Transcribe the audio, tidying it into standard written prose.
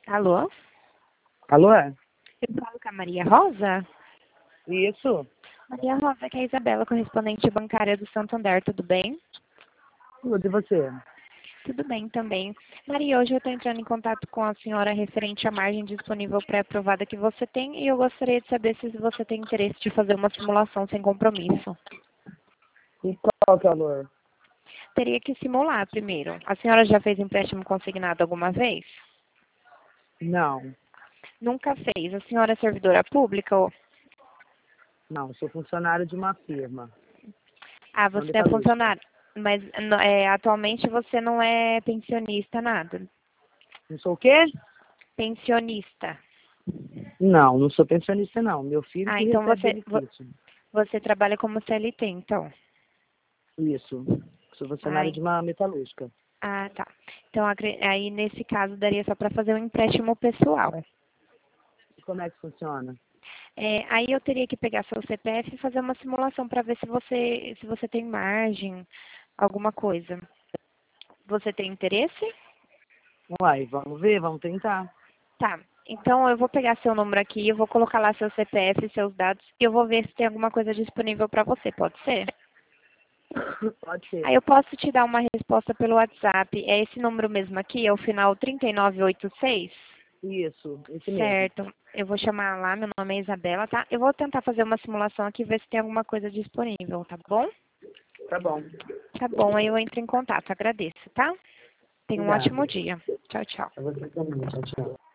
Alô? Alô? Eu falo com a Maria Rosa? Isso? Maria Rosa, aqui é a Isabela, correspondente bancária do Santander, tudo bem? Tudo, e você? Tudo bem também. Maria, hoje eu estou entrando em contato com a senhora referente à margem disponível pré-aprovada que você tem e eu gostaria de saber se você tem interesse de fazer uma simulação sem compromisso. E qual que é o valor? Teria que simular primeiro. A senhora já fez empréstimo consignado alguma vez? Não, Nunca fez. A senhora é servidora pública ou... não, sou funcionário de uma firma. Ah, Não você é metalúrgica. funcionário. Mas atualmente você não é pensionista, nada? Não sou o quê? Pensionista. Não, não sou pensionista não. Meu filho Ah, que então recebe benefício. você trabalha como CLT, então. Isso. Sou funcionário Ai. de uma metalúrgica. Ah, tá. Então, aí nesse caso daria só para fazer um empréstimo pessoal. E como é que funciona? Aí eu teria que pegar seu CPF e fazer uma simulação para ver se você tem margem, alguma coisa. Você tem interesse? Uai, vamos ver, vamos tentar. Tá. Então eu vou pegar seu número aqui, eu vou colocar lá seu CPF e seus dados e eu vou ver se tem alguma coisa disponível para você, pode ser? Pode ser. Aí eu posso te dar uma resposta pelo WhatsApp. É esse número mesmo aqui, é o final 3986? Isso, esse mesmo. Certo. Eu vou chamar lá, meu nome é Isabela, tá? Eu vou tentar fazer uma simulação aqui e ver se tem alguma coisa disponível, tá bom? Tá bom. Tá bom, aí eu entro em contato. Agradeço, tá? Tenha um ótimo Obrigado. dia. Tchau, tchau. A você também. Tchau, tchau.